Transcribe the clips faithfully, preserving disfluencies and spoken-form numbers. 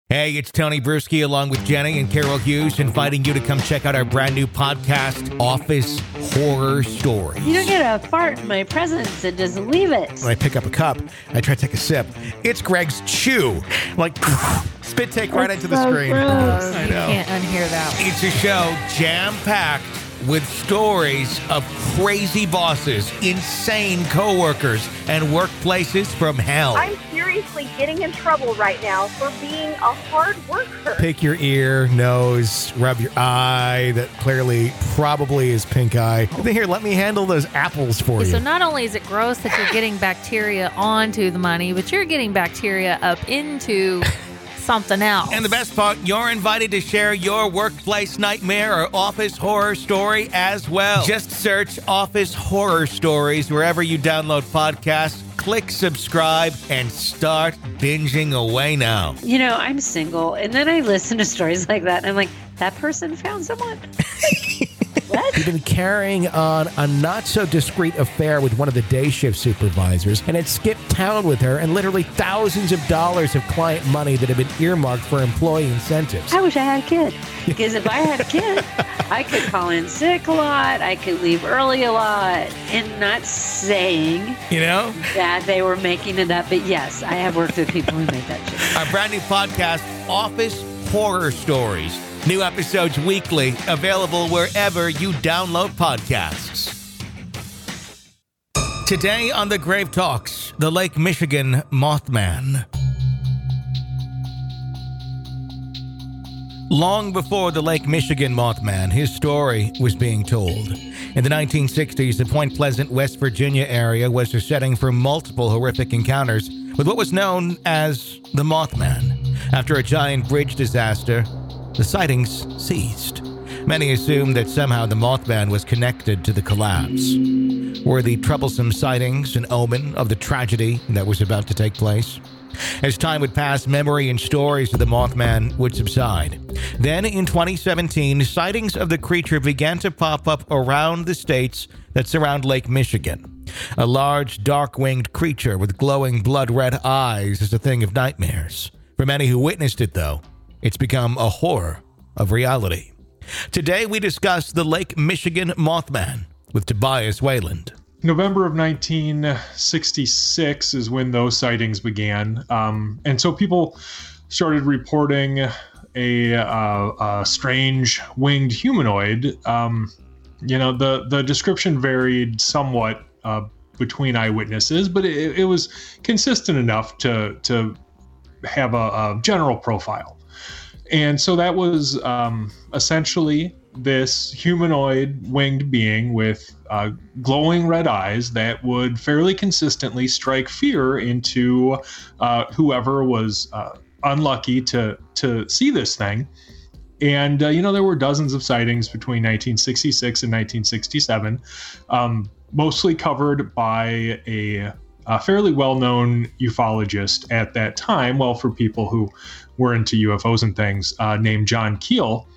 Hey, it's Tony Bruschi along with Jenny and Carol Hughes, inviting you to come check out our brand new podcast, Office Horror Stories. You don't get a fart in my presence and just leave it. When I pick up a cup, I try to take a sip. It's Greg's chew. Like, spit take right That's into the so screen. gross. I You know. can't unhear that. It's a show jam-packed with stories of crazy bosses, insane coworkers, and workplaces from hell. I'm seriously getting in trouble right now for being a hard worker. Pick your ear, nose, rub your eye that clearly probably is pink eye. Here, let me handle those apples for Okay, you. so not only is it gross that you're getting bacteria onto the money, but you're getting bacteria up into something else. And the best part, you're invited to share your workplace nightmare or office horror story as well. Just search Office Horror Stories wherever you download podcasts. Click subscribe and start binging away now. You know, I'm single, and then I listen to stories like that, and I'm like, that person found someone? What? You've been carrying on a not-so-discreet affair with one of the day shift supervisors and had skipped town with her and literally thousands of dollars of client money that had been earmarked for employee incentives. I wish I had a kid. Because if I had a kid, I could call in sick a lot, I could leave early a lot, and not saying You know? that they were making it up. But yes, I have worked with people who make that shit. Our brand new podcast, Office Horror Stories. New episodes weekly, available wherever you download podcasts. Today on The Grave Talks, the Lake Michigan Mothman. Long before the Lake Michigan Mothman, his story was being told. In the nineteen sixties, the Point Pleasant, West Virginia area was the setting for multiple horrific encounters with what was known as the Mothman. After a giant bridge disaster, the sightings ceased. Many assumed that somehow the Mothman was connected to the collapse. Were the troublesome sightings an omen of the tragedy that was about to take place? As time would pass, memory and stories of the Mothman would subside. Then, in twenty seventeen, sightings of the creature began to pop up around the states that surround Lake Michigan. A large, dark-winged creature with glowing blood-red eyes is a thing of nightmares. For many who witnessed it, though, it's become a horror of reality. Today, we discuss the Lake Michigan Mothman with Tobias Wayland. November of nineteen sixty-six is when those sightings began. Um, and so people started reporting a, uh, a strange winged humanoid. Um, you know, the, the description varied somewhat uh, between eyewitnesses, but it, it was consistent enough to, to have a, a general profile. And so that was um, essentially this humanoid winged being with uh, glowing red eyes that would fairly consistently strike fear into uh, whoever was uh, unlucky to to see this thing. And, uh, you know, there were dozens of sightings between nineteen sixty-six and nineteen sixty-seven, um, mostly covered by a, a fairly well-known ufologist at that time. Well, for people who were into U F Os and things, uh, named John Keel.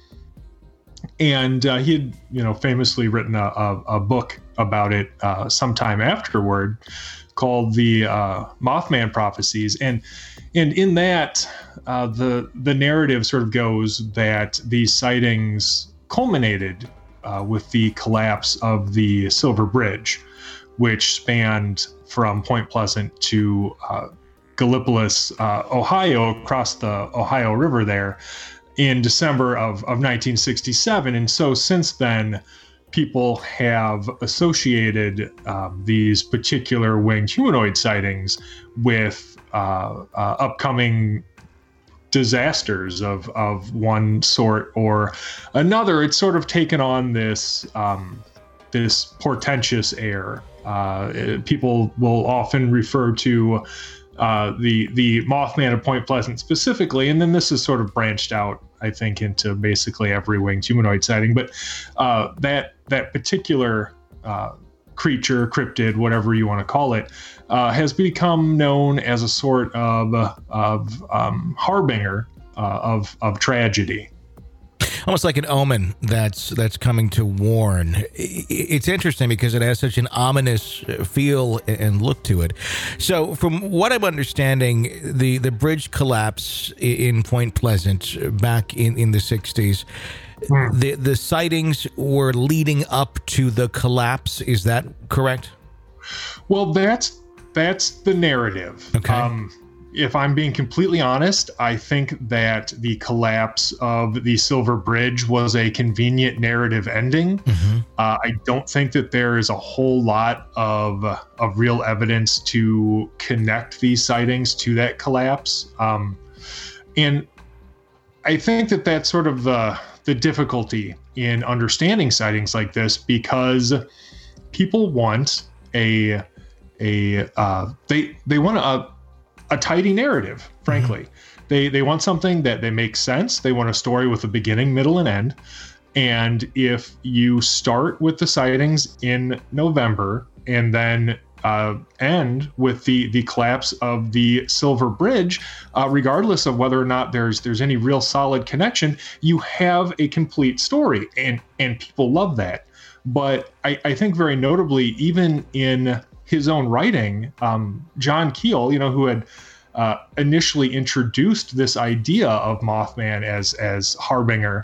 And uh, he had, you know, famously written a, a, a book about it uh, sometime afterward called The uh, Mothman Prophecies. And and in that, uh, the the narrative sort of goes that these sightings culminated uh, with the collapse of the Silver Bridge, which spanned from Point Pleasant to uh, Gallipolis, uh, Ohio, across the Ohio River there, in December of, of nineteen sixty-seven. And so since then, people have associated um, these particular winged humanoid sightings with uh, uh, upcoming disasters of, of one sort or another. It's sort of taken on this, um, this portentous air. Uh, people will often refer to uh, the the Mothman of Point Pleasant specifically, and then this is sort of branched out, I think, into basically every winged humanoid sighting. But uh, that that particular uh, creature, cryptid, whatever you want to call it, uh, has become known as a sort of of um, harbinger uh, of of tragedy. almost like an omen that's that's coming to warn. It's interesting because it has such an ominous feel and look to it. So, from what I'm understanding, the, the bridge collapse in Point Pleasant back in, in the sixties, mm. the the sightings were leading up to the collapse. Is that correct? Well, that's that's the narrative. Okay. Um, if I'm being completely honest, I think that the collapse of the Silver Bridge was a convenient narrative ending. Mm-hmm. Uh, I don't think that there is a whole lot of of real evidence to connect these sightings to that collapse. Um, and I think that that's sort of the the difficulty in understanding sightings like this, because people want a a uh, they they want a a tidy narrative, frankly. Mm-hmm. They they want something that they make sense. They want a story with a beginning, middle, and end. And if you start with the sightings in November and then uh, end with the the collapse of the Silver Bridge, uh, regardless of whether or not there's there's any real solid connection, you have a complete story, and and people love that. But I, I think very notably, even in his own writing, um, John Keel, you know, who had uh, initially introduced this idea of Mothman as as harbinger,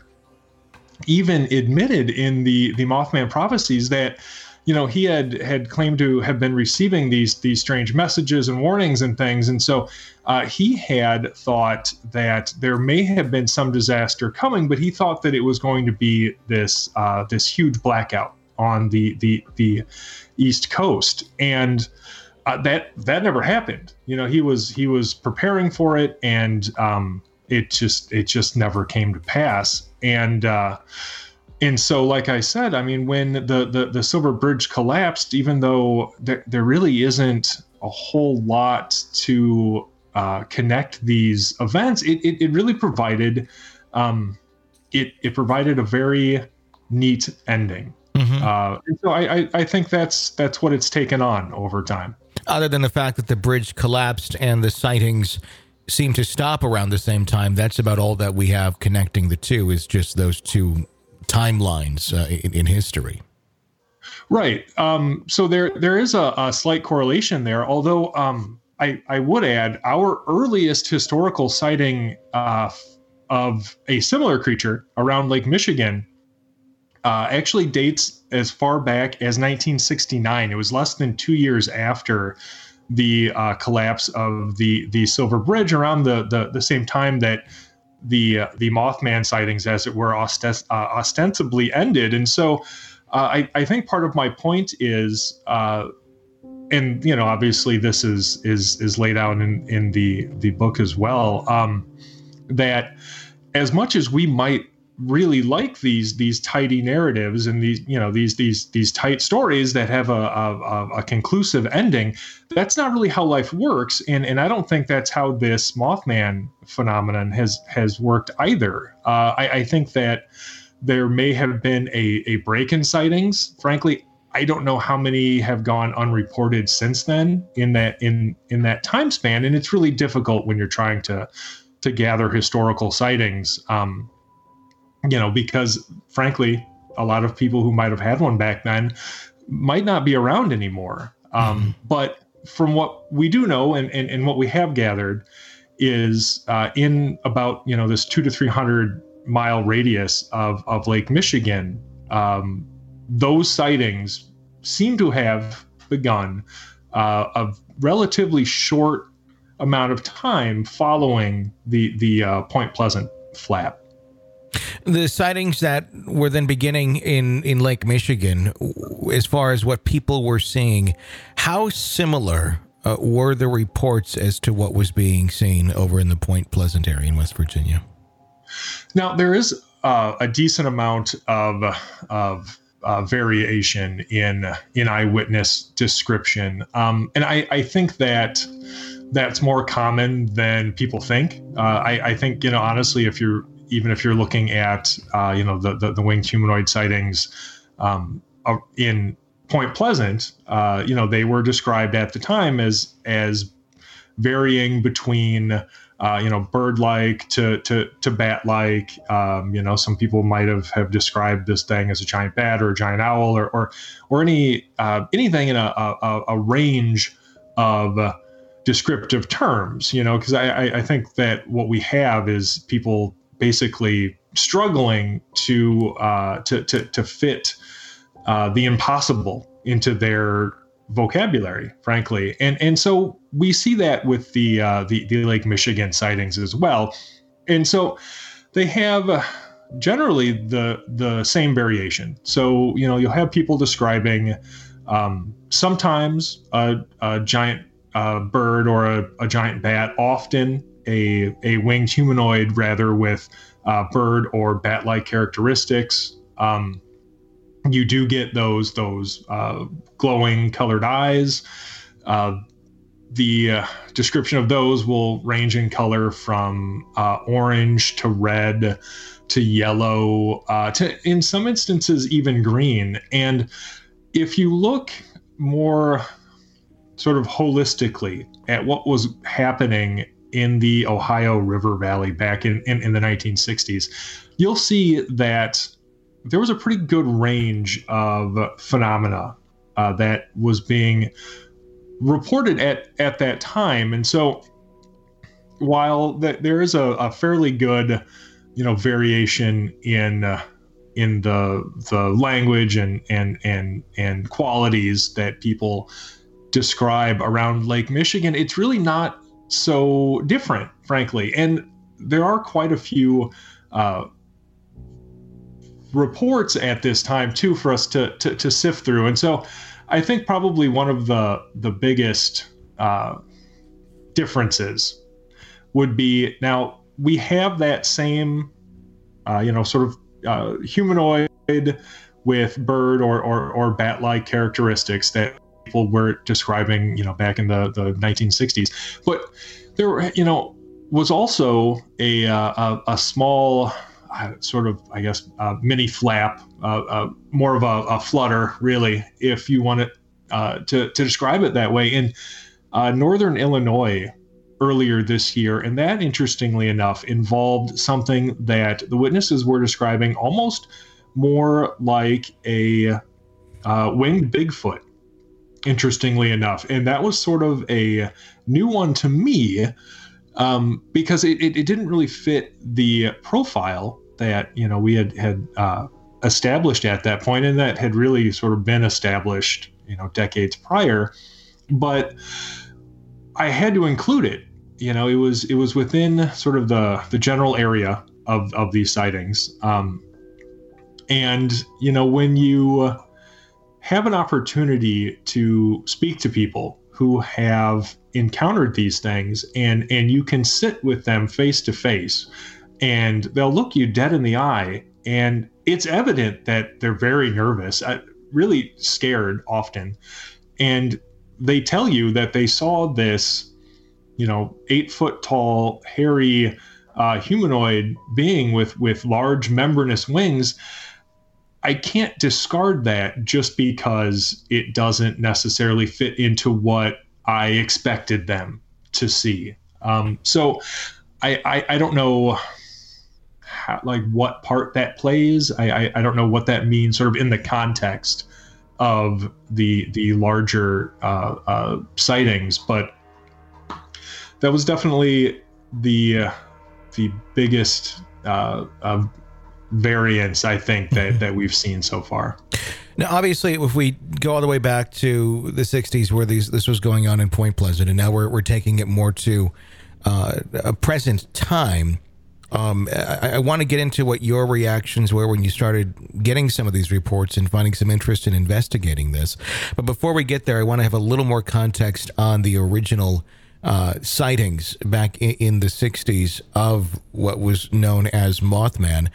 even admitted in the the Mothman prophecies that, you know, he had had claimed to have been receiving these these strange messages and warnings and things, and so uh, he had thought that there may have been some disaster coming, but he thought that it was going to be this uh, this huge blackout on the the the East Coast, and uh, that that never happened. You know, he was he was preparing for it, and um, it just it just never came to pass. And uh, and so, like I said, I mean, when the the, the Silver Bridge collapsed, even though there there really isn't a whole lot to uh, connect these events, it it, it really provided um, it it provided a very neat ending. Mm-hmm. Uh, and so I, I, I think that's that's what it's taken on over time. Other than the fact that the bridge collapsed and the sightings seem to stop around the same time, that's about all that we have connecting the two, is just those two timelines uh, in, in history. Right. Um, so there there is a, a slight correlation there, although um, I, I would add our earliest historical sighting uh, of a similar creature around Lake Michigan Uh, actually dates as far back as nineteen sixty-nine. It was less than two years after the uh, collapse of the the Silver Bridge, around the the, the same time that the uh, the Mothman sightings, as it were, ostent- uh, ostensibly ended. And so uh, I, I think part of my point is, uh, and you know, obviously this is is is laid out in in the the book as well, um, that as much as we might really like these these tidy narratives and these you know these these these tight stories that have a, a a conclusive ending, that's not really how life works, and and I don't think that's how this Mothman phenomenon has has worked either. Uh, I, I think that there may have been a a break in sightings. Frankly, I don't know how many have gone unreported since then in that in in that time span, and it's really difficult when you're trying to to gather historical sightings. Um, You know, because frankly, a lot of people who might have had one back then might not be around anymore. Um, mm-hmm. But from what we do know, and, and, and what we have gathered, is uh, in about, you know, this two to three hundred mile radius of, of Lake Michigan, um, those sightings seem to have begun uh, a relatively short amount of time following the the uh, Point Pleasant flap. The sightings that were then beginning in, in Lake Michigan, as far as what people were seeing, how similar uh, were the reports as to what was being seen over in the Point Pleasant area in West Virginia? Now, there is uh, a decent amount of of uh, variation in in eyewitness description, um, and I, I think that that's more common than people think. Uh, I, I think, you know, honestly, if you're even if you're looking at, uh, you know, the, the, the winged humanoid sightings um, in Point Pleasant, uh, you know, they were described at the time as as varying between uh, you know, bird-like to to to bat-like. Um, you know, some people might have, have described this thing as a giant bat or a giant owl or or, or any uh, anything in a, a, a range of uh, descriptive terms. You know, because I, I I think that what we have is people basically struggling to uh, to to to fit uh, the impossible into their vocabulary, frankly, and and so we see that with the uh, the the Lake Michigan sightings as well, and so they have uh, generally the the same variation. So you know you'll have people describing um, sometimes a, a giant uh, bird or a, a giant bat, often a a winged humanoid, rather with uh, bird or bat-like characteristics. Um, You do get those those uh, glowing colored eyes. Uh, the uh, description of those will range in color from uh, orange to red to yellow uh, to, in some instances, even green. And if you look more sort of holistically at what was happening in the Ohio River Valley back in, in, in the nineteen sixties, you'll see that there was a pretty good range of phenomena uh, that was being reported at, at that time. And so while th- there is a, a fairly good, you know, variation in uh, in the the language and and and and qualities that people describe around Lake Michigan, it's really not so different, frankly. And there are quite a few uh, reports at this time too for us to, to to sift through, and so I think probably one of the the biggest uh, differences would be, now we have that same uh, you know sort of uh, humanoid with bird or or, or bat-like characteristics that people were describing, you know, back in the the nineteen sixties, but there were, you know was also a uh, a, a small Uh, sort of, I guess, uh, mini flap, uh, uh, more of a, a flutter, really, if you want it uh, to, to describe it that way, in uh, northern Illinois earlier this year. And that, interestingly enough, involved something that the witnesses were describing almost more like a uh, winged Bigfoot, interestingly enough. And that was sort of a new one to me, um, because it, it, it didn't really fit the profile that, you know, we had had uh, established at that point, and that had really sort of been established, you know, decades prior. But I had to include it. You know, it was it was within sort of the the general area of of these sightings. Um, and you know, when you have an opportunity to speak to people who have encountered these things, and and you can sit with them face to face, and they'll look you dead in the eye, and it's evident that they're very nervous, uh, really scared often. And they tell you that they saw this, you know, eight foot tall, hairy uh, humanoid being with, with large membranous wings. I can't discard that just because it doesn't necessarily fit into what I expected them to see. Um, so I, I, I don't know how, like what part that plays. I, I, I don't know what that means sort of in the context of the the larger uh, uh, sightings, but that was definitely the uh, the biggest uh, uh, variance, I think, that, that we've seen so far. Now, obviously, if we go all the way back to the sixties, where these this was going on in Point Pleasant, and now we're we're taking it more to uh, a present time. Um, I, I want to get into what your reactions were when you started getting some of these reports and finding some interest in investigating this. But before we get there, I want to have a little more context on the original uh, sightings back in, in the sixties of what was known as Mothman.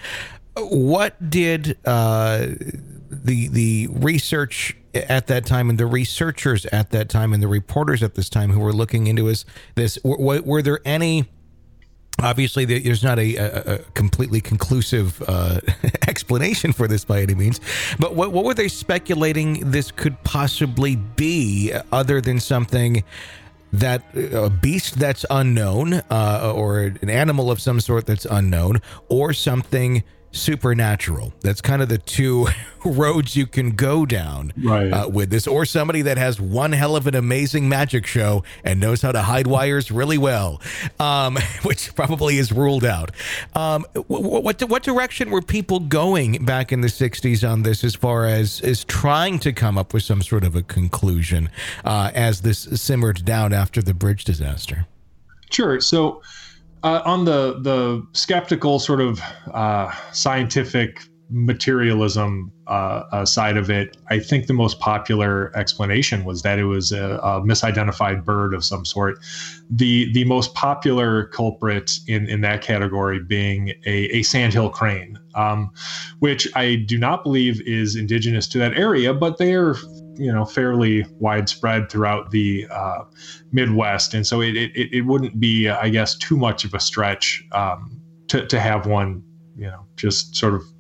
What did uh, the the research at that time and the researchers at that time and the reporters at this time who were looking into this, this were, were there any... Obviously, there's not a, a, a completely conclusive uh, explanation for this by any means, but what, what were they speculating this could possibly be, other than something that a beast that's unknown, uh, or an animal of some sort that's unknown, or something supernatural. That's kind of the two roads you can go down right. uh, with this, or somebody that has one hell of an amazing magic show and knows how to hide wires really well, um, which probably is ruled out. Um, what, what what direction were people going back in the sixties on this, as far as is trying to come up with some sort of a conclusion uh, as this simmered down after the bridge disaster? Sure. So Uh, on the the skeptical sort of uh, scientific materialism uh, uh, side of it, I think the most popular explanation was that it was a, a misidentified bird of some sort. The the most popular culprit in, in that category being a, a sandhill crane, um, which I do not believe is indigenous to that area, but they are, you know, fairly widespread throughout the uh, Midwest. And so it, it, it wouldn't be, I guess, too much of a stretch um, to, to have one, you know, just sort of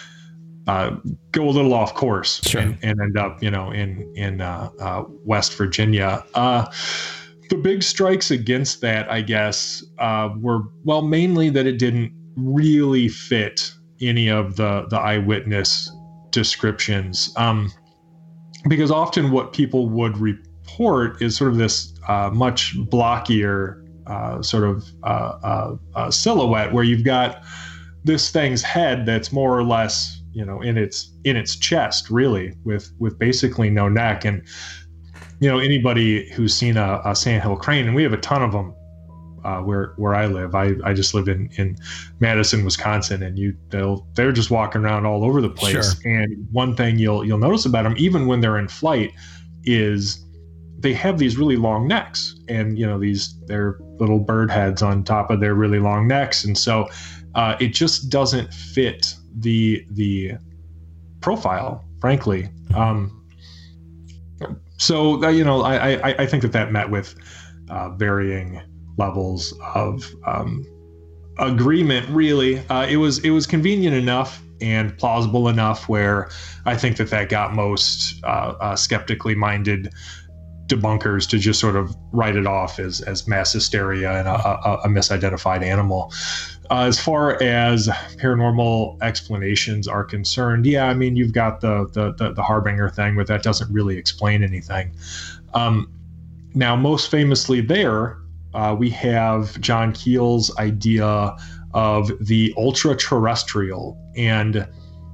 uh, go a little off course sure. and, and end up, you know, in, in uh, uh, West Virginia. Uh, the big strikes against that, I guess, uh, were, well, mainly that it didn't really fit any of the, the eyewitness descriptions. Um, Because often what people would report is sort of this uh, much blockier uh, sort of uh, uh, uh, silhouette, where you've got this thing's head that's more or less, you know, in its in its chest, really, with with basically no neck. And you know, anybody who's seen a, a sandhill crane, and we have a ton of them uh, where where I live. I, I just live in, in Madison, Wisconsin, and you they'll they're just walking around all over the place. Sure. And one thing you'll you'll notice about them, even when they're in flight, is they have these really long necks, and you know these they're little bird heads on top of their really long necks, and so uh, it just doesn't fit the the profile, frankly. Um, so uh, you know, I, I I think that that met with uh, varying levels of um, agreement. Really, uh, it was it was convenient enough and plausible enough where I think that that got most uh, uh, skeptically minded debunkers to just sort of write it off as as mass hysteria and a, a, a misidentified animal. Uh, as far as paranormal explanations are concerned, yeah, I mean, you've got the the the, the Harbinger thing, but that doesn't really explain anything. Um, now, most famously there, uh, we have John Keel's idea of the ultra-terrestrial, and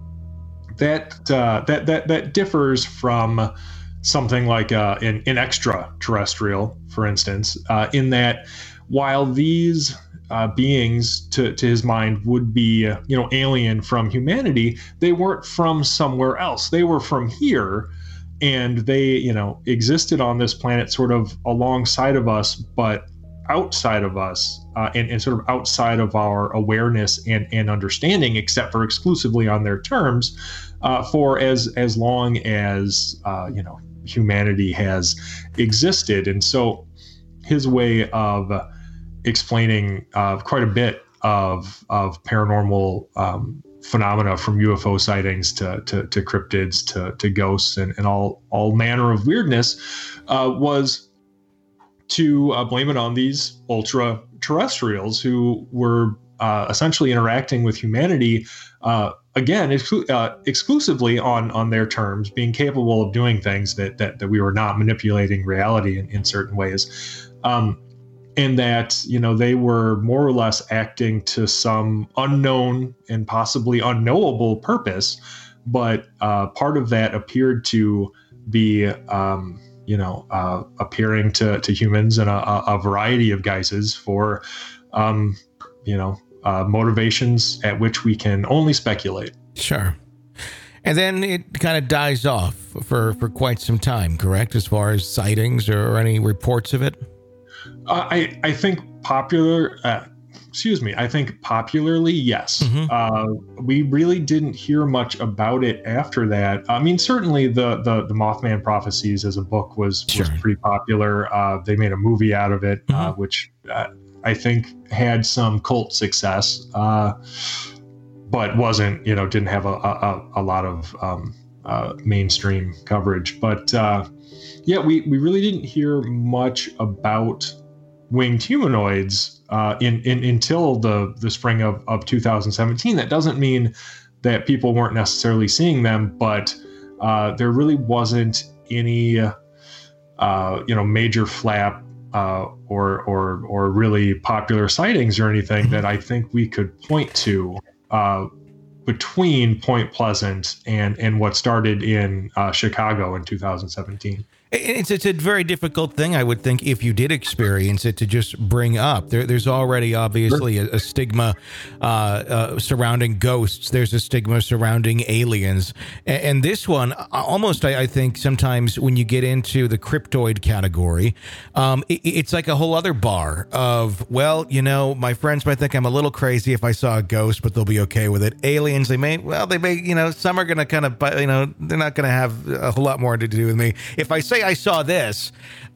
that uh, that that that differs from something like uh, an, an extraterrestrial, for instance, uh, in that while these uh, beings, to, to his mind, would be uh, you know alien from humanity, they weren't from somewhere else. They were from here, and they you know existed on this planet sort of alongside of us, but outside of us, uh, and, and sort of outside of our awareness and, and understanding, except for exclusively on their terms, uh, for as as long as uh, you know humanity has existed. And so his way of explaining uh, quite a bit of of paranormal um, phenomena, from U F O sightings to to, to cryptids to, to ghosts and, and all all manner of weirdness, uh, was to uh, blame it on these ultra terrestrials who were uh, essentially interacting with humanity, uh, again, exclu- uh, exclusively on, on their terms, being capable of doing things that, that, that we were not manipulating reality in, in certain ways. Um, and that, you know, they were more or less acting to some unknown and possibly unknowable purpose. But uh, part of that appeared to be, um, you know, uh, appearing to, to humans in a, a variety of guises for, um, you know, uh, motivations at which we can only speculate. Sure. And then it kind of dies off for, for quite some time, correct? As far as sightings or any reports of it? Uh, I, I think popular, uh, excuse me, I think popularly, yes. Mm-hmm. Uh, we really didn't hear much about it after that. I mean, certainly the the, the Mothman Prophecies as a book was, sure. was pretty popular. Uh, they made a movie out of it, mm-hmm. uh, which uh, I think had some cult success, uh, but wasn't, you know, didn't have a, a, a lot of um, uh, mainstream coverage. But uh, yeah, we, we really didn't hear much about winged humanoids uh, in, in until the, the spring of, of two thousand seventeen. That doesn't mean that people weren't necessarily seeing them, but uh, there really wasn't any uh, you know major flap uh, or or or really popular sightings or anything that I think we could point to uh, between Point Pleasant and and what started in uh, Chicago in two thousand seventeen. It's it's a very difficult thing, I would think, if you did experience it, to just bring up. There, there's already obviously a, a stigma uh, uh, surrounding ghosts. There's a stigma surrounding aliens, and, and this one, almost, I, I think, sometimes when you get into the cryptoid category, um, it, it's like a whole other bar of, well, you know, my friends might think I'm a little crazy if I saw a ghost, but they'll be okay with it. Aliens, they may, well, they may, you know, some are going to kind of, you know, they're not going to have a whole lot more to do with me if I say I saw this.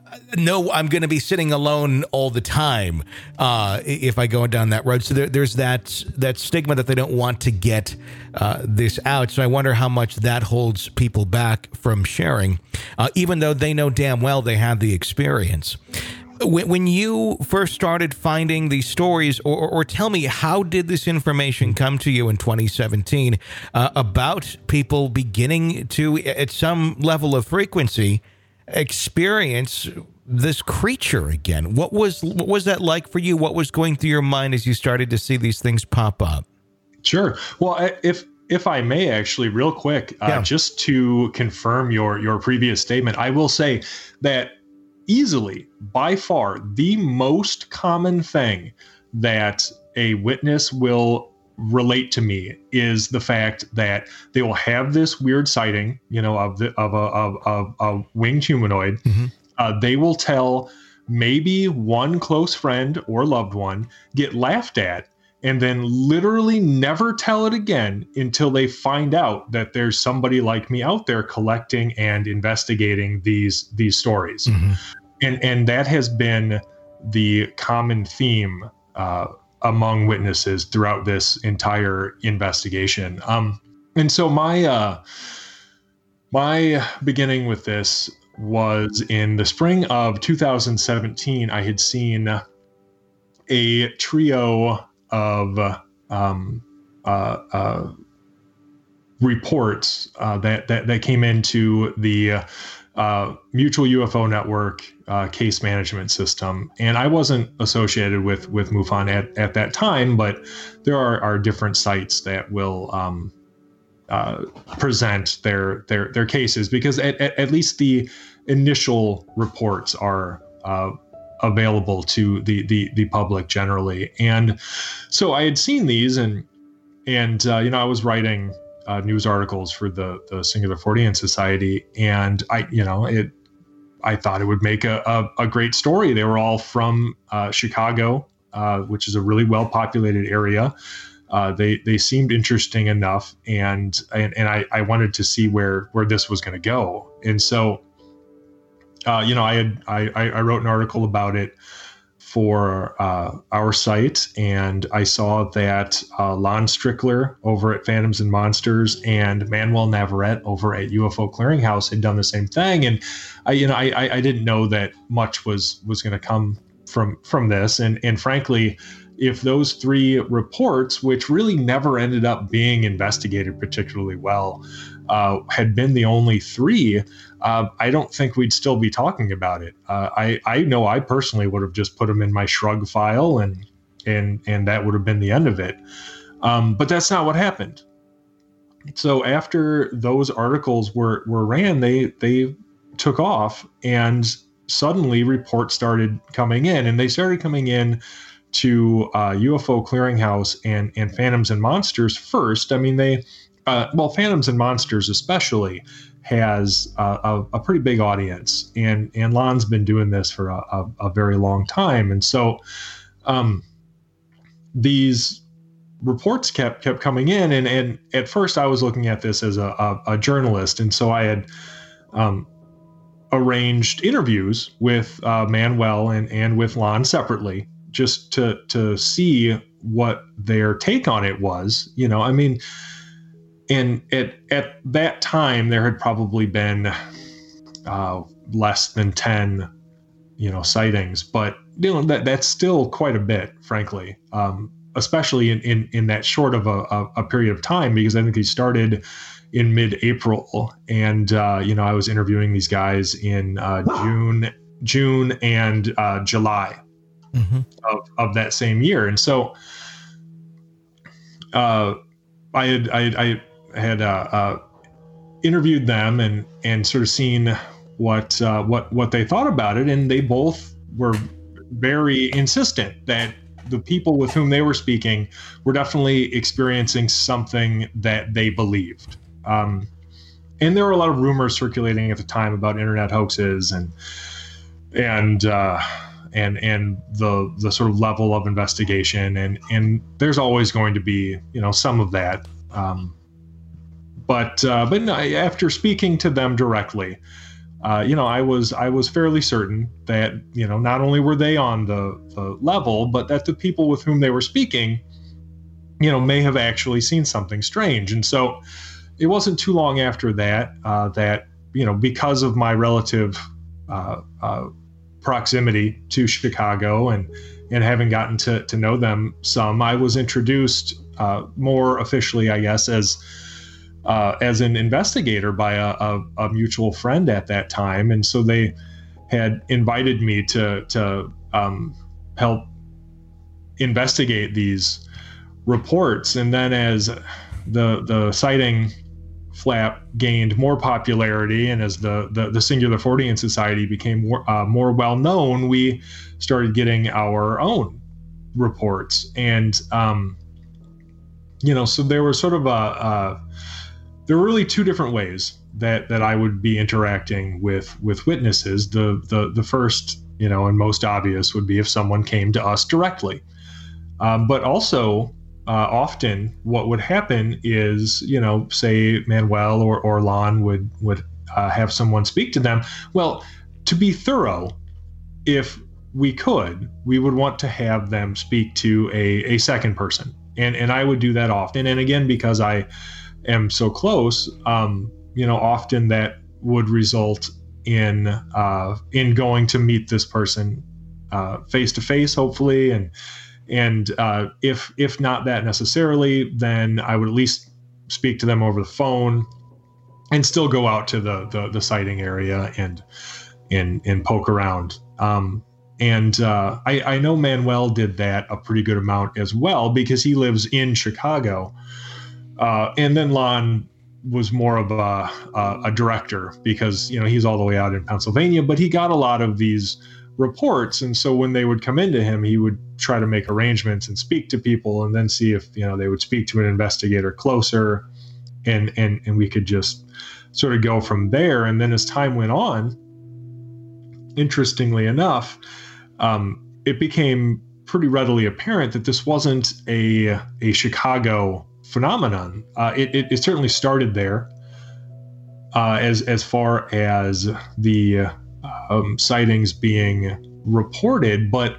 No, I'm going to be sitting alone all the time uh, if I go down that road. So there, there's that that stigma that they don't want to get uh, this out. So I wonder how much that holds people back from sharing, uh, even though they know damn well they had the experience. When, when you first started finding these stories, or, or, or tell me, how did this information come to you in twenty seventeen uh, about people beginning to, at some level of frequency, experience this creature again? What was what was that like for you? What was going through your mind as you started to see these things pop up? Sure. Well, if if I may, actually, real quick, uh, Yeah. just to confirm your your previous statement, I will say that easily, by far, the most common thing that a witness will relate to me is the fact that they will have this weird sighting, you know, of the of a of, of a winged humanoid. Mm-hmm. Uh, they will tell maybe one close friend or loved one, get laughed at, and then literally never tell it again until they find out that there's somebody like me out there collecting and investigating these these stories. Mm-hmm. And and that has been the common theme uh, among witnesses throughout this entire investigation. Um, and so my uh, my beginning with this was in the spring of two thousand seventeen. I had seen a trio of um, uh, uh, reports uh, that, that that came into the uh, Mutual U F O Network uh, case management system, and I wasn't associated with with MUFON at, at that time, but there are, are different sites that will um, uh, present their their their cases, because at, at, at least the initial reports are uh, available to the, the the public generally. And so I had seen these, and and uh, you know, I was writing uh, news articles for the the Singular Fortean Society, and I you know it I thought it would make a a, a great story. They were all from uh, Chicago, uh, which is a really well populated area. Uh, they they seemed interesting enough, and and, and I, I wanted to see where where this was going to go. And so uh, you know I had I, I wrote an article about it for uh, our site, and I saw that uh, Lon Strickler over at Phantoms and Monsters and Manuel Navarrete over at U F O Clearinghouse had done the same thing. And I, you know, I, I didn't know that much was was going to come from from this. And and frankly, if those three reports, which really never ended up being investigated particularly well, uh, had been the only three, uh, I don't think we'd still be talking about it. Uh, I, I know I personally would have just put them in my shrug file, and and and that would have been the end of it. Um, but that's not what happened. So after those articles were, were ran, they they took off, and suddenly reports started coming in, and they started coming in to uh, U F O Clearinghouse and, and Phantoms and Monsters first. I mean, they, uh, well, Phantoms and Monsters especially has uh, a, a pretty big audience, and, and Lon's been doing this for a, a, a very long time. And so um, these reports kept kept coming in, and, and at first I was looking at this as a, a, a journalist, and so I had um, arranged interviews with uh, Manuel and, and with Lon separately, just to to see what their take on it was. You know, I mean, and at at that time, there had probably been uh, less than ten, you know, sightings, but you know that that's still quite a bit, frankly, um, especially in, in in that short of a, a, a period of time, because I think he started in mid-April, and uh, you know I was interviewing these guys in uh, June, June and uh, July mm-hmm. of of that same year, and so uh, I had I had, I had uh, uh, interviewed them and and sort of seen what uh, what what they thought about it, and they both were very insistent that the people with whom they were speaking were definitely experiencing something that they believed. Um, and there were a lot of rumors circulating at the time about internet hoaxes and and uh, and and the the sort of level of investigation, and and there's always going to be, you know, some of that. Um, but uh, but no, after speaking to them directly, Uh, you know, I was I was fairly certain that, you know, not only were they on the, the level, but that the people with whom they were speaking, you know, may have actually seen something strange. And so it wasn't too long after that uh, that, you know, because of my relative uh, uh, proximity to Chicago and and having gotten to, to know them some, I was introduced uh, more officially, I guess, as Uh, as an investigator by a, a, a mutual friend at that time. And so they had invited me to, to um, help investigate these reports. And then as the the sighting flap gained more popularity, and as the, the, the Singular Fortean Society became more, uh, more well-known, we started getting our own reports. And, um, you know, so there was sort of a... a There were really two different ways that, that I would be interacting with with witnesses. The, the the first, you know, and most obvious would be if someone came to us directly. Um, but also, uh, often what would happen is, you know, say Manuel or, or Lon would, would uh, have someone speak to them. Well, to be thorough, if we could, we would want to have them speak to a, a second person. And, and I would do that often. And again, because I am so close, um, you know, often that would result in uh, in going to meet this person uh, face to face, hopefully, and and uh, if if not that necessarily, then I would at least speak to them over the phone, and still go out to the the, the sighting area and and and poke around. Um, and uh, I, I know Manuel did that a pretty good amount as well, because he lives in Chicago. Uh, and then Lon was more of a, a, a director, because, you know, he's all the way out in Pennsylvania, but he got a lot of these reports. And so when they would come into him, he would try to make arrangements and speak to people, and then see if, you know, they would speak to an investigator closer, and, and, and we could just sort of go from there. And then as time went on, interestingly enough, um, it became pretty readily apparent that this wasn't a, a Chicago phenomenon. Uh, it, it, it certainly started there, uh, as as far as the um, sightings being reported, but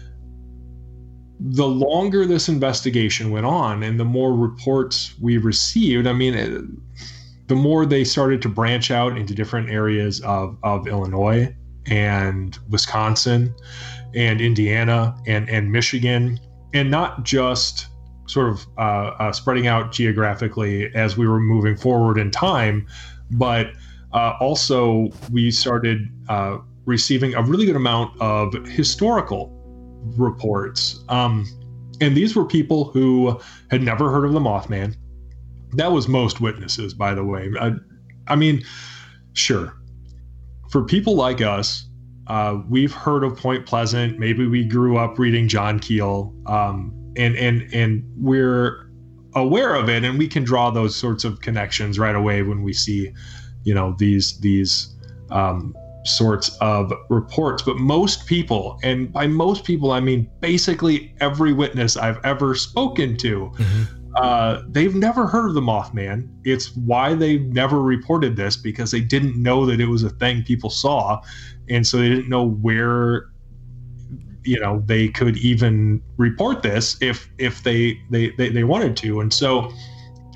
the longer this investigation went on and the more reports we received, I mean, it, the more they started to branch out into different areas of, of Illinois and Wisconsin and Indiana and, and Michigan, and not just sort of uh, uh, spreading out geographically as we were moving forward in time, but uh, also we started uh, receiving a really good amount of historical reports. Um, and these were people who had never heard of the Mothman. That was most witnesses, by the way. I, I mean, sure, for people like us, uh, we've heard of Point Pleasant. Maybe we grew up reading John Keel. Um, And, and and we're aware of it, and we can draw those sorts of connections right away when we see, you know, these these um, sorts of reports. But most people, and by most people I mean basically every witness I've ever spoken to, mm-hmm. uh, they've never heard of the Mothman. It's why they never reported this, because they didn't know that it was a thing people saw, and so they didn't know where, you know, they could even report this if if they they they, they wanted to. And so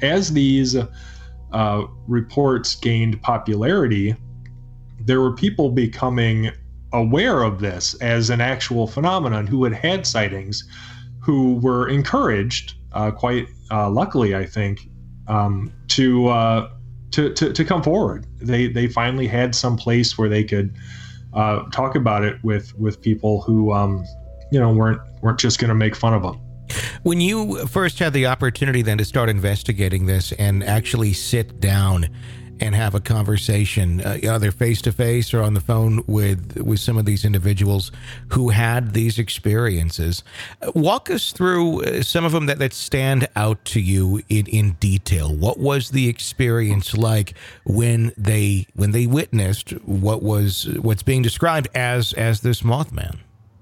as these uh, reports gained popularity, there were people becoming aware of this as an actual phenomenon who had had sightings, who were encouraged, uh, quite uh, luckily, I think, um, to, uh, to to to come forward. They they finally had some place where they could uh, talk about it with with people who um, you know weren't weren't just going to make fun of them. When you first had the opportunity then to start investigating this and actually sit down and have a conversation, uh, either face-to-face or on the phone with with some of these individuals who had these experiences, walk us through some of them that, that stand out to you in, in detail. What was the experience like when they when they witnessed what was what's being described as as this Mothman?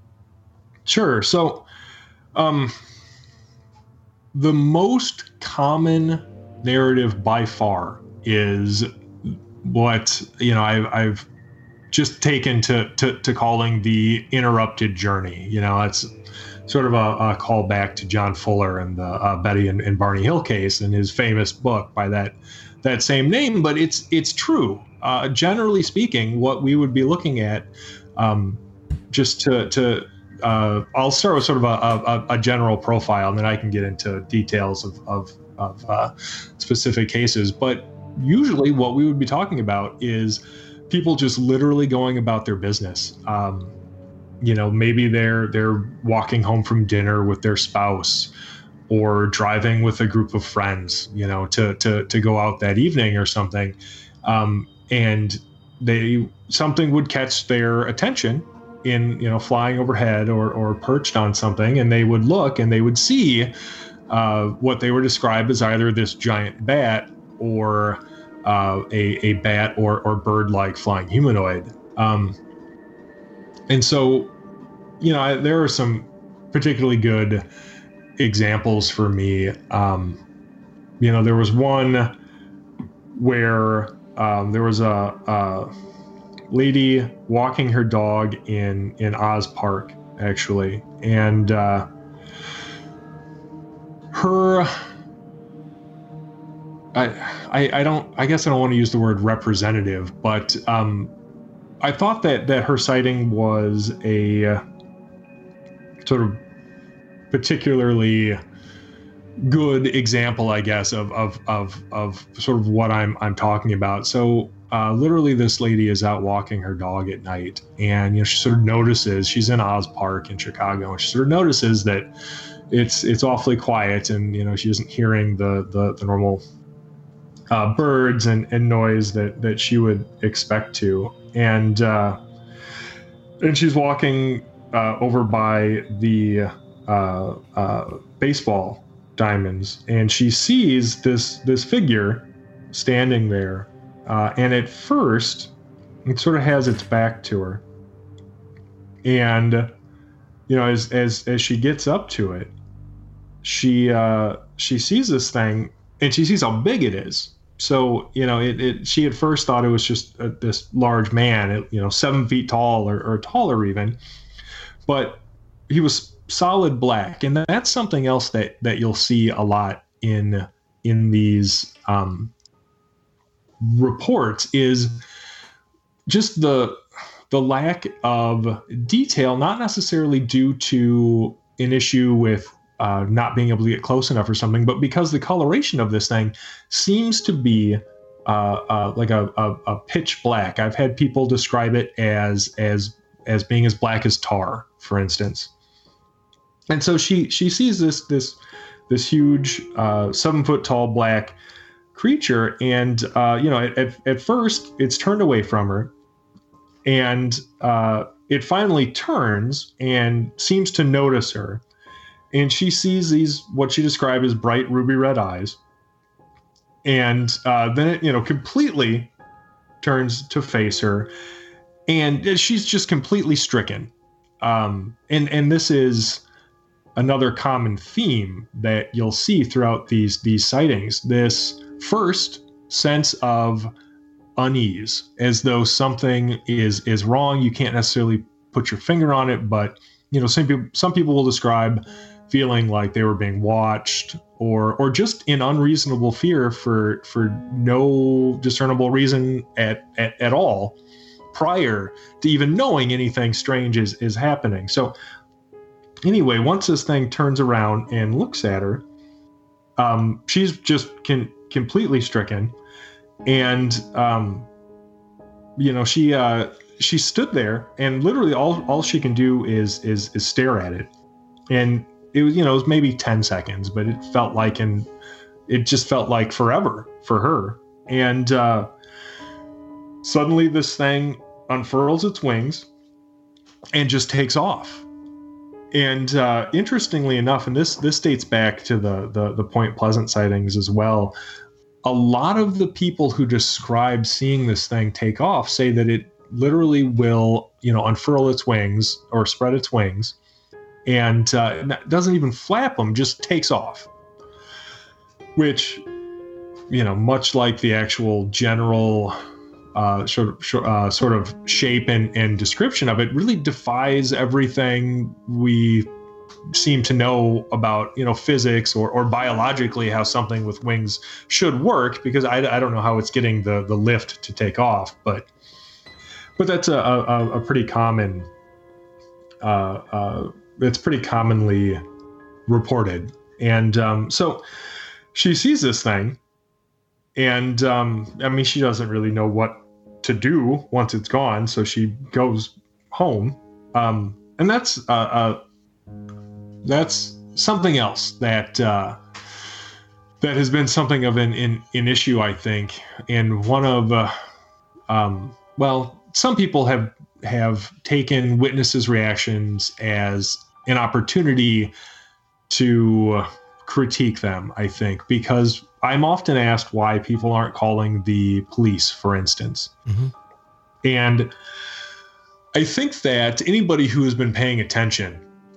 Sure. So, um, the most common narrative by far is what, you know, I've, I've just taken to, to, to calling the interrupted journey. You know, it's sort of a, a callback to John Fuller and the uh, Betty and, and Barney Hill case and his famous book by that that same name. But it's it's true. Uh, generally speaking, what we would be looking at, um, just to to uh, I'll start with sort of a, a, a general profile, and then I can get into details of of, of uh, specific cases. But usually what we would be talking about is people just literally going about their business. Um, you know, maybe they're they're walking home from dinner with their spouse or driving with a group of friends, you know, to to to go out that evening or something. Um, and they something would catch their attention in, you know, flying overhead or or perched on something, and they would look and they would see uh, what they were described as either this giant bat or uh, a, a bat or, or bird-like flying humanoid. Um, and so, you know, I, there are some particularly good examples for me. Um, you know, there was one where um, there was a, a lady walking her dog in, in Oz Park, actually. And uh, her... I, I, I don't, I guess I don't want to use the word representative, but um, I thought that, that her sighting was a uh, sort of particularly good example, I guess, of, of, of, of sort of what I'm, I'm talking about. So uh, literally this lady is out walking her dog at night, and, you know, she sort of notices, she's in Oz Park in Chicago, and she sort of notices that it's, it's awfully quiet, and, you know, she isn't hearing the, the, the normal Uh, birds and, and noise that, that she would expect to. And uh, and she's walking uh, over by the uh, uh, baseball diamonds, and she sees this this figure standing there. Uh, and at first, it sort of has its back to her. And, you know, as as as she gets up to it, she uh, she sees this thing, and she sees how big it is. So, you know, it, it she at first thought it was just a, this large man, you know, seven feet tall or, or taller even. But he was solid black. And that's something else that, that you'll see a lot in in these um, reports is just the the lack of detail, not necessarily due to an issue with Uh, not being able to get close enough or something, but because the coloration of this thing seems to be uh, uh, like a, a, a pitch black. I've had people describe it as as as being as black as tar, for instance. And so she she sees this this this huge uh, seven foot tall black creature, and uh, you know, at at first it's turned away from her, and uh, it finally turns and seems to notice her. And she sees these, what she described as bright ruby red eyes. And uh, then it, you know, completely turns to face her. And she's just completely stricken. Um, and, and this is another common theme that you'll see throughout these, these sightings. This first sense of unease, as though something is, is wrong. You can't necessarily put your finger on it, but, you know, some people, some people will describe feeling like they were being watched, or or just in unreasonable fear for for no discernible reason at, at, at all prior to even knowing anything strange is, is happening. So anyway, once this thing turns around and looks at her, um, she's just can, completely stricken. And, um, you know, she uh, she stood there, and literally all, all she can do is, is is stare at it. And it was, you know, it was maybe ten seconds, but it felt like, and it just felt like forever for her. And uh, suddenly this thing unfurls its wings and just takes off. And uh, interestingly enough, and this this dates back to the, the the Point Pleasant sightings as well, a lot of the people who describe seeing this thing take off say that it literally will, you know, unfurl its wings or spread its wings, and uh, doesn't even flap them, just takes off. Which, you know, much like the actual general uh, sort of uh, sort of shape and, and description of it, really defies everything we seem to know about, you know, physics or, or biologically how something with wings should work, because I, I don't know how it's getting the, the lift to take off, but but that's a, a, a pretty common uh, uh, it's pretty commonly reported. And um, so she sees this thing, and um, I mean, she doesn't really know what to do once it's gone, so she goes home, um, and that's uh, uh, that's something else that uh, that has been something of an, an, an issue, I think. And one of uh, um, well, some people have have taken witnesses' reactions as an opportunity to critique them, I think, because I'm often asked why people aren't calling the police, for instance. Mm-hmm. And I think that anybody who has been paying attention,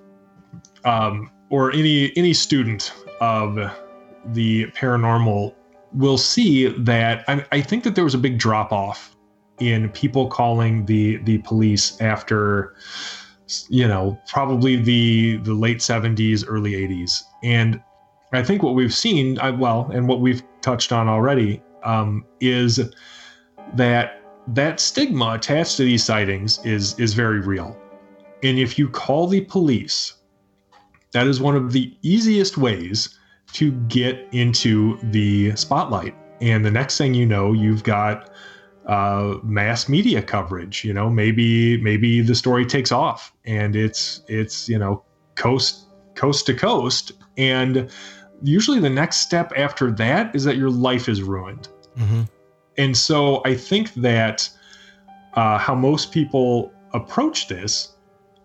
um, or any any student of the paranormal, will see that I, I think that there was a big drop off in people calling the the police after, you know, probably the the late seventies, early eighties. And I think what we've seen, I, well, and what we've touched on already, um, is that that stigma attached to these sightings is is very real. And if you call the police, that is one of the easiest ways to get into the spotlight. And the next thing you know, you've got uh, mass media coverage. You know, maybe maybe the story takes off and it's it's you know coast coast to coast, and usually the next step after that is that your life is ruined. Mm-hmm. And so I think that uh, how most people approach this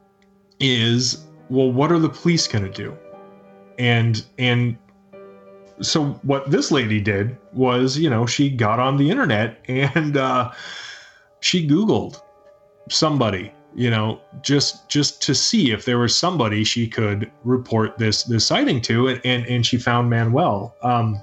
is, well, what are the police going to do? And and so what this lady did was, you know, she got on the internet and uh, she Googled somebody, you know, just just to see if there was somebody she could report this this sighting to, and and, and she found Manuel. Um,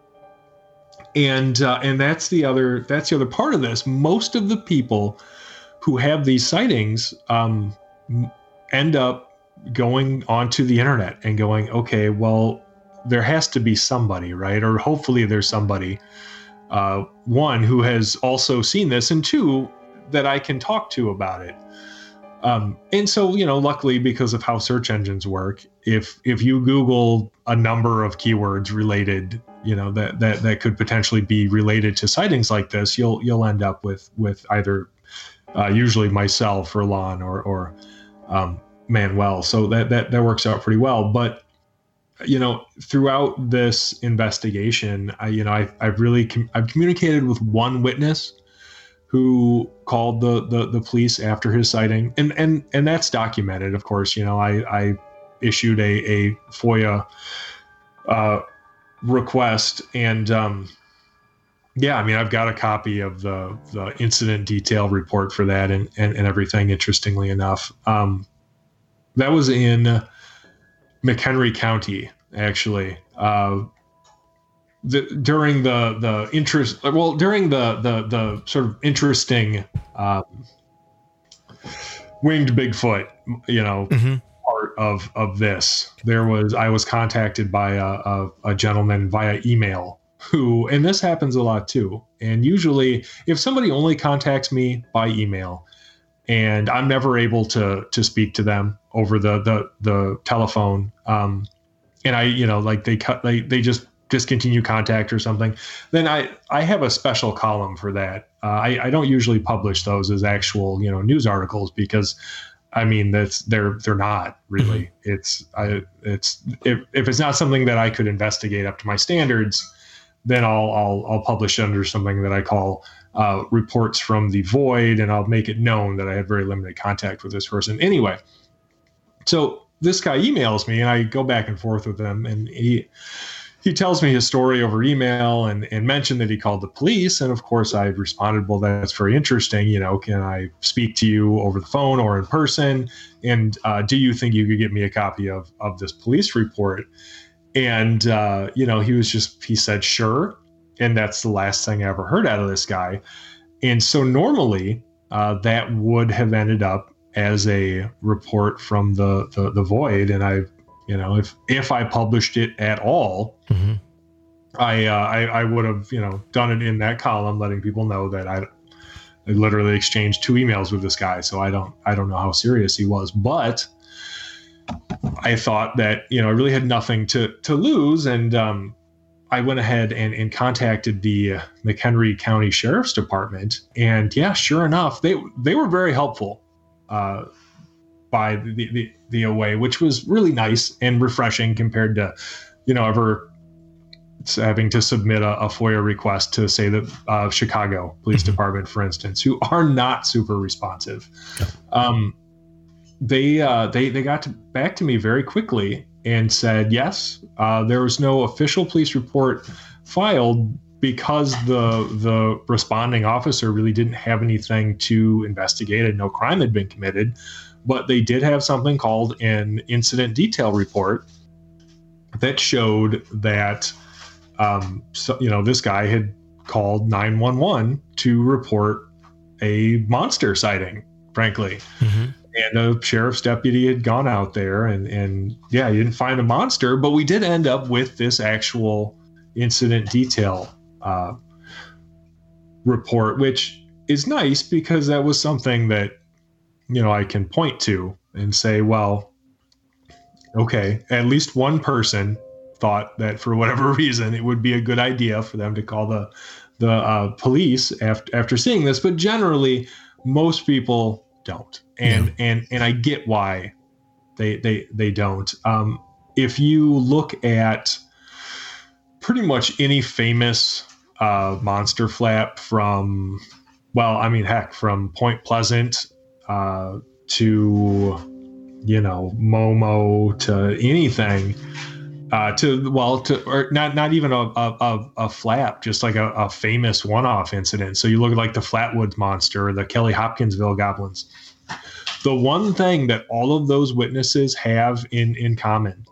and uh, and that's the other that's the other part of this. Most of the people who have these sightings um, end up going onto the internet and going, okay, well, there has to be somebody, right? Or hopefully there's somebody, uh, one, who has also seen this, and two, that I can talk to about it. Um, and so, you know, luckily, because of how search engines work, if if you Google a number of keywords related, you know, that that that could potentially be related to sightings like this, you'll you'll end up with with either uh, usually myself or Lon or or um, Manuel. So that that that works out pretty well. But you know, throughout this investigation, I, you know, I, I've really com- I've communicated with one witness who called the, the, the police after his sighting, and and and that's documented, of course. You know, I I issued a a FOIA uh, request, and um, yeah, I mean, I've got a copy of the the incident detail report for that, and and, and everything. Interestingly enough, um, that was in McHenry County, actually. Uh, the, during the the interest, well, during the the the sort of interesting um, winged Bigfoot, you know, mm-hmm. part report of of this, there was I was contacted by a, a, a gentleman via email who, and this happens a lot too. And usually, if somebody only contacts me by email, and I'm never able to to speak to them over the the the telephone, um, and I you know like they cut they they just discontinue contact or something, then I, I have a special column for that. Uh, I, I don't usually publish those as actual, you know, news articles because, I mean, that's they're they're not really. Mm-hmm. It's I it's if, if it's not something that I could investigate up to my standards, then I'll I'll I'll publish under something that I call uh, reports from the void, and I'll make it known that I have very limited contact with this person. Anyway, so this guy emails me, and I go back and forth with him, and he. He tells me his story over email and, and mentioned that he called the police. And of course, I responded, well, that's very interesting. You know, can I speak to you over the phone or in person? And uh, do you think you could get me a copy of, of this police report? And, uh, you know, he was just, he said, sure. And that's the last thing I ever heard out of this guy. And so normally uh, that would have ended up as a report from the, the, the void. And I You know, if if I published it at all, mm-hmm. I, uh, I I would have you know done it in that column, letting people know that I, I literally exchanged two emails with this guy. So I don't I don't know how serious he was, but I thought that you know I really had nothing to to lose, and um, I went ahead and, and contacted the uh, McHenry County Sheriff's Department, and yeah, sure enough, they they were very helpful. Uh, by the, the, the away, which was really nice and refreshing compared to, you know, ever having to submit a, a FOIA request to, say, the uh, Chicago Police mm-hmm. Department, for instance, who are not super responsive. Okay. Um, they uh, they they got to, back to me very quickly and said, yes, uh, there was no official police report filed because the the responding officer really didn't have anything to investigate and no crime had been committed. But they did have something called an incident detail report that showed that, um, so, you know, this guy had called nine one one to report a monster sighting, frankly. Mm-hmm. And a sheriff's deputy had gone out there and, and yeah, he didn't find a monster, but we did end up with this actual incident detail uh, report, which is nice because that was something that, you know, I can point to and say, well, okay, at least one person thought that for whatever reason, it would be a good idea for them to call the the uh, police after after seeing this. But generally, most people don't, and yeah. and and I get why they they they don't. Um, if you look at pretty much any famous uh, monster flap from, well, I mean, heck, from Point Pleasant. Uh, to, you know, Momo, to anything, uh, to, well, to, or not, not even a, a, a flap, just like a, a famous one-off incident. So you look at like the Flatwoods Monster or the Kelly Hopkinsville Goblins. The one thing that all of those witnesses have in, in common,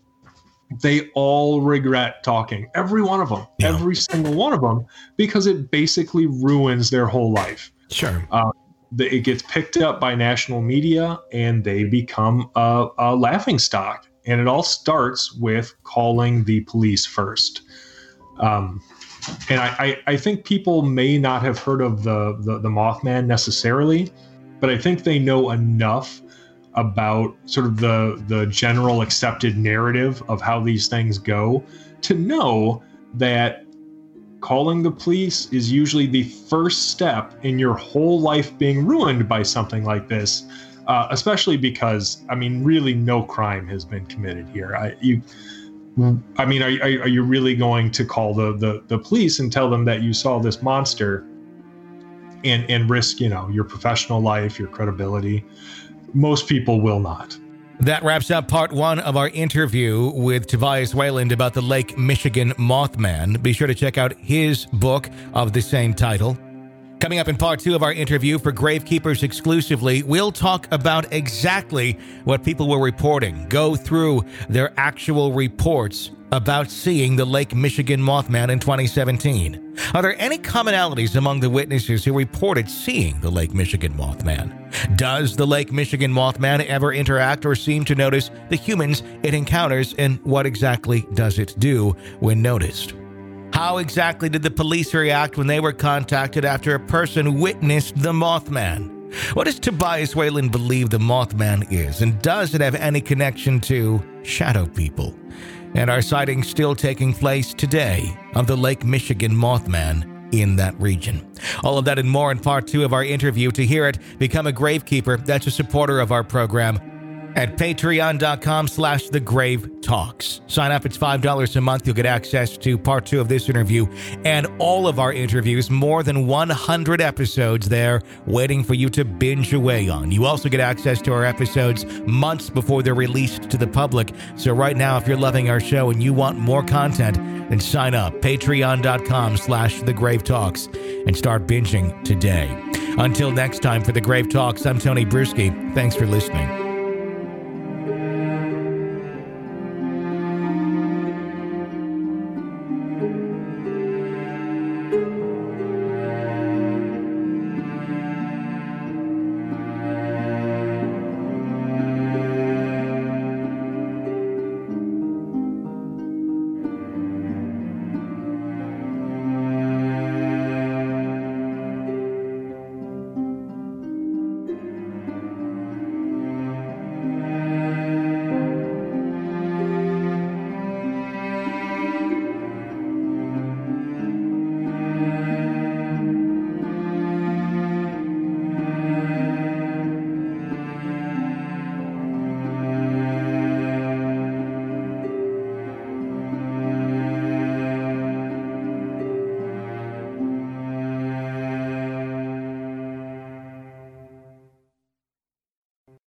they all regret talking, every one of them, yeah. every single one of them, because it basically ruins their whole life. Sure. Uh, it gets picked up by national media and they become a, a laughing stock. And it all starts with calling the police first. Um, and I, I, I think people may not have heard of the, the, the Mothman necessarily, but I think they know enough about sort of the, the general accepted narrative of how these things go to know that calling the police is usually the first step in your whole life being ruined by something like this, uh, especially because, I mean, really no crime has been committed here. I, you, I mean, are, are, are you really going to call the, the, the police and tell them that you saw this monster and, and risk, you know, your professional life, your credibility? Most people will not. That wraps up part one of our interview with Tobias Wayland about the Lake Michigan Mothman. Be sure to check out his book of the same title. Coming up in part two of our interview for Gravekeepers exclusively, we'll talk about exactly what people were reporting, go through their actual reports about seeing the Lake Michigan Mothman in twenty seventeen. Are there any commonalities among the witnesses who reported seeing the Lake Michigan Mothman? Does the Lake Michigan Mothman ever interact or seem to notice the humans it encounters, and what exactly does it do when noticed? How exactly did the police react when they were contacted after a person witnessed the Mothman? What does Tobias Whalen believe the Mothman is, and does it have any connection to shadow people? And are sightings still taking place today of the Lake Michigan Mothman in that region? All of that and more in part two of our interview. To hear it, become a Gravekeeper. That's a supporter of our program at patreon.com slash the Grave Talks. Sign up, it's five dollars a month. You'll get access to part two of this interview and all of our interviews, more than one hundred episodes there waiting for you to binge away on. You also get access to our episodes months before they're released to the public. So right now, if you're loving our show and you want more content, then sign up, patreon.com slash the Grave Talks, and start binging today. Until next time, for the Grave Talks, I'm Tony Bruschi. Thanks for listening.